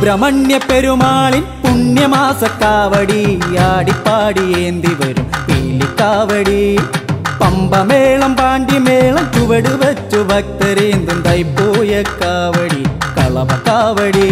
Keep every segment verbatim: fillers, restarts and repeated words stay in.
സുബ്രഹ്മണ്യ പെരുമാളിൻ പുണ്യമാസക്കാവടി ആടിപ്പാടി ഏന്തി വരും പീലിക്കാവടി പമ്പമേളം പാണ്ടിമേളം ചുവട് വെച്ചു ഭക്തരേന്തും തൈപ്പോയ കാവടി കളഭക്കാവടി.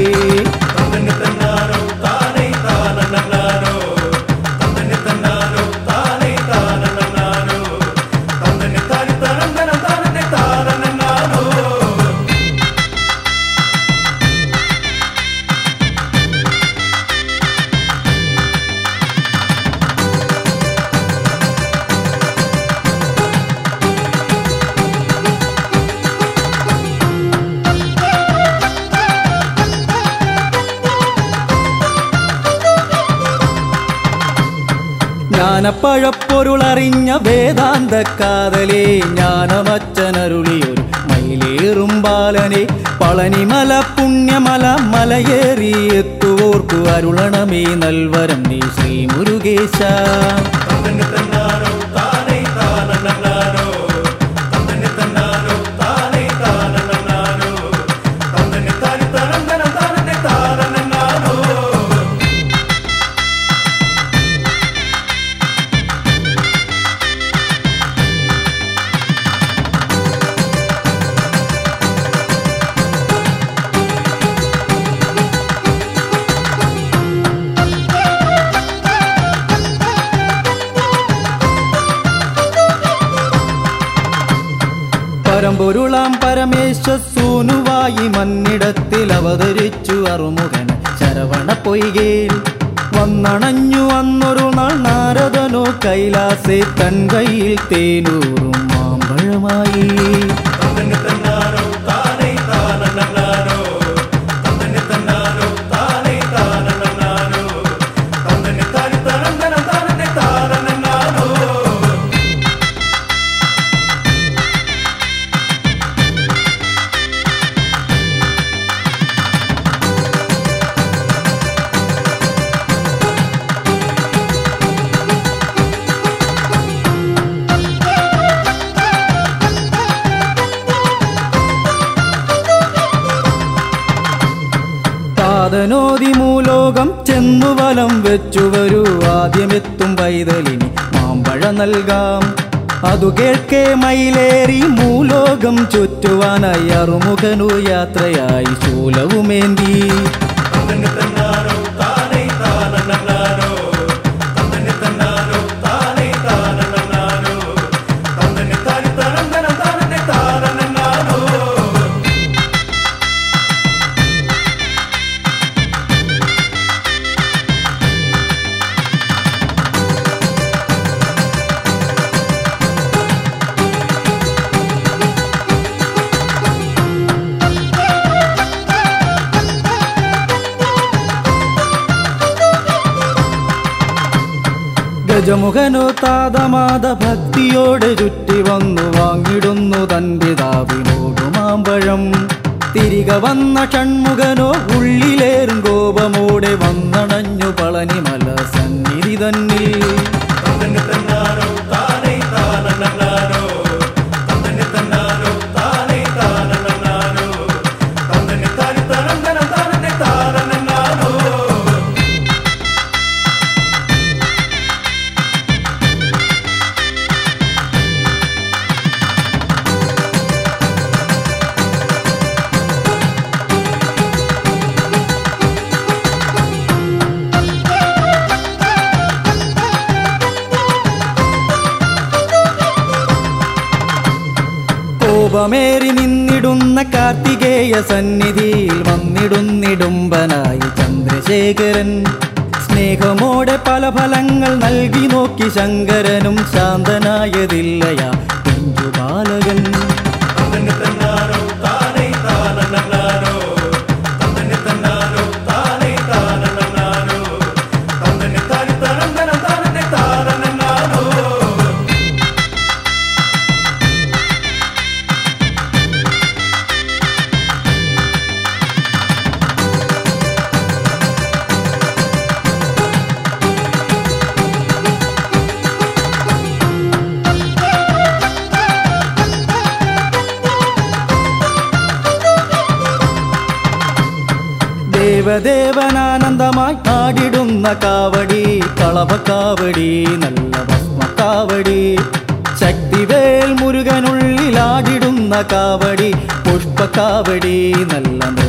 ജ്ഞാനപ്പഴപ്പൊരുളറിഞ്ഞ വേദാന്ത കാതലേ ജ്ഞാനമച്ചനരുളിയൊരു മയിലേറും ബാലനെ പളനിമല പുണ്യമല മലയേറി എത്തുവോർക്കു അരുളണമേ നൽവരം നീ ശ്രീ മുരുകേശ. പരമ്പൊരുളാം പരമേശ്വസൂനുവായി മന്നിടത്തിൽ അവതരിച്ചു അറുമുഖൻ ശരവണ പൊയ്കേൽ വന്നണഞ്ഞു അന്നൊരു നാൾ നാരദനോ കൈലാസേ തൻ കയ്യിൽ തേനൂറും മാമ്പഴമായി. പാദനോതി മൂലോകം ചെന്നു വലം വെച്ചു വരൂ ആദ്യമെത്തും പൈതലിനി മാമ്പഴ നൽകാം. അതു കേൾക്കേ മയിലേറി മൂലോകം ചുറ്റുവാനായി അറുമുഖനു യാത്രയായി ശൂലവുമേന്തി. ഗജമുഖനോ താതമാത ഭക്തിയോടെ ചുറ്റി വന്നു വാങ്ങിടുന്നു തൻ പിതാവിനോടു മാമ്പഴം. തിരികെ വന്ന ഷൺമുഖനോ ഉള്ളിലേറും കോപമോടെ വന്നണഞ്ഞു പളനിമല സന്നിധി തന്നിൽ. കോപമേറി നിന്നിടുന്ന കാർത്തികേയ സന്നിധിയിൽ വന്നിടുന്നിടുമ്പനായി ചന്ദ്രശേഖരൻ. സ്നേഹമോടെ പല ഫലങ്ങൾ നൽകി നോക്കി ശങ്കരനും ശാന്തനായതില്ലയാ പിഞ്ചു ബാലകൻ. ദേവദേവനാനന്ദമായി ആടിടുന്ന കാവടി കളഭക്കാവടി നല്ല ഭസ്മക്കാവടി ശക്തിവേൽ മുരുകനുള്ളിലാടിടുന്ന കാവടി പുഷ്പക്കാവടി നല്ല